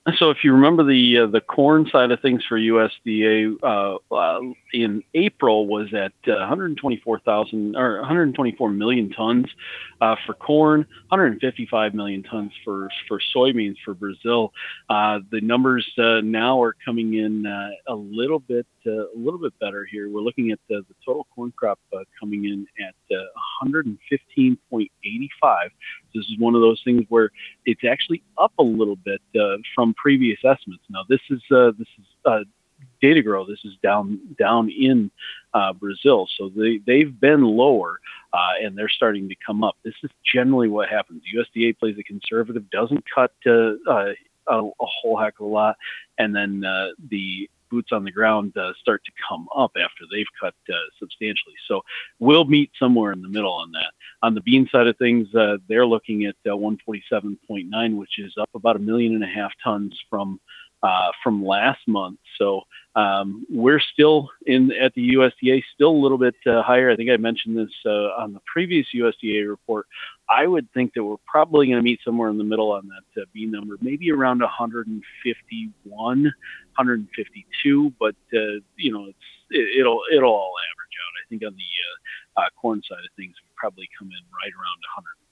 So if you remember the corn side of things for USDA in April was at 124,000 or 124 million tons for corn, 155 million tons for soybeans for Brazil. The numbers now are coming in a little bit better here. We're looking at the total corn crop coming in at 115.85. This is one of those things where it's actually up a little bit from previous estimates. Now Data Grow. This is down in Brazil, so they've been lower and they're starting to come up. This is generally what happens. USDA plays a conservative, doesn't cut a whole heck of a lot, and then the boots on the ground start to come up after they've cut substantially. So we'll meet somewhere in the middle on that. On the bean side of things, they're looking at 147.9, which is up about 1.5 million tons from last month. So we're still at the USDA, still a little bit higher. I think I mentioned this on the previous USDA report. I would think that we're probably going to meet somewhere in the middle on that bean number, maybe around 151, 152. But it'll all average out. I think on the corn side of things, we probably come in right around